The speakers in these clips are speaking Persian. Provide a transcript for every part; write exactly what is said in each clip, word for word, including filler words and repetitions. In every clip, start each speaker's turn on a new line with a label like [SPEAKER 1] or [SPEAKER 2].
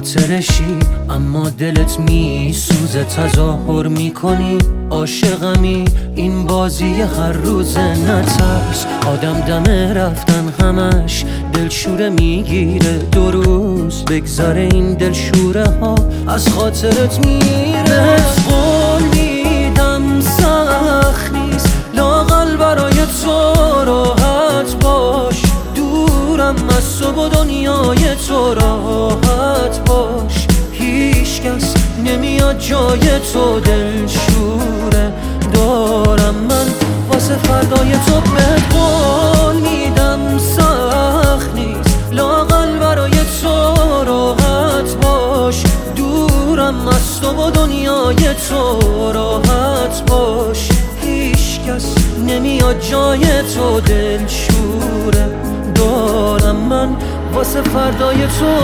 [SPEAKER 1] خاطرشی اما دلت می سوزه، تظاهر میکنی عاشقمی، این بازی هر روزه. نترس آدم دم رفتن همش دلشوره میگیره، دو روز بگذره این دلشوره ها از خاطرت میره. قول میدم سخت نیست لااقل برای تو راحت باش، دورم از تو و دنیای تو راحت باش، هیچ کس نمیاد جای تو دلشوره دارم من واسه فردای تو. بهت قول میدم سخت نیست لااقل برای تو راحت باش، دورم از تو و دنیای تو راحت باش، هیچ کس نمیاد جای تو دلشوره دارم من واسه فردای تو.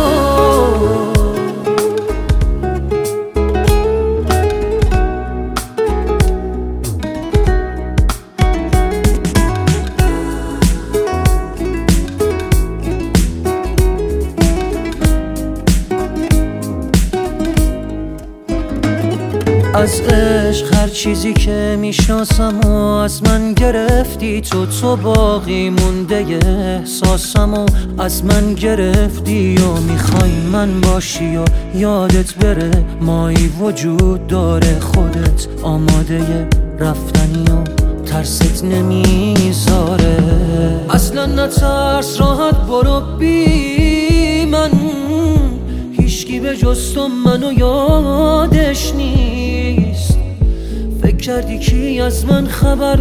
[SPEAKER 1] از عشق هر چیزی که میشناسم و از من گرفتی تو، تو باقی مونده احساسم و از من گرفتی و میخوای من باشی و یادت بره مایی وجود داره، خودت آماده رفتنی و ترست نمیذاره. اصلا نترس راحت برو بی من، هیچکی به جز تو منو یادش نیست، فکر کردی کی از من خبر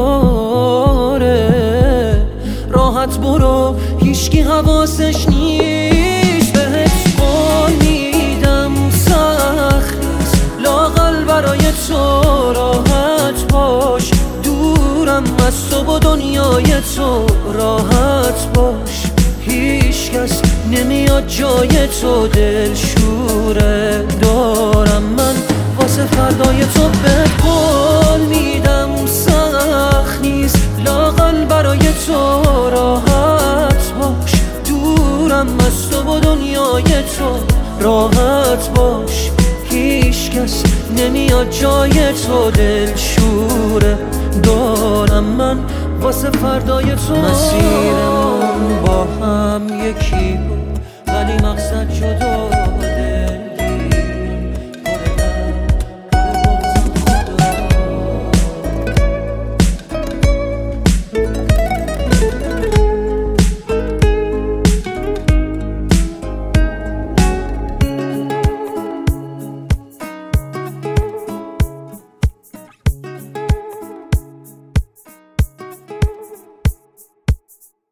[SPEAKER 1] داره، راحت برو هیچکی حواسش نیست. بهت قول میدم سخت نیست لااقل برای تو راحت باش، دورم از تو و دنیای تو راحت باش، هیچ کس نمیاد جای تو دلشوره دارم من واسه فردای تو. بهت قول میدم سخت نیست لااقل برای تو راحت باش، دورم از تو و دنیای تو راحت باش، هیچ کس نمیاد جای تو دلشوره دارم من واسه فردای تو. مسیرمون با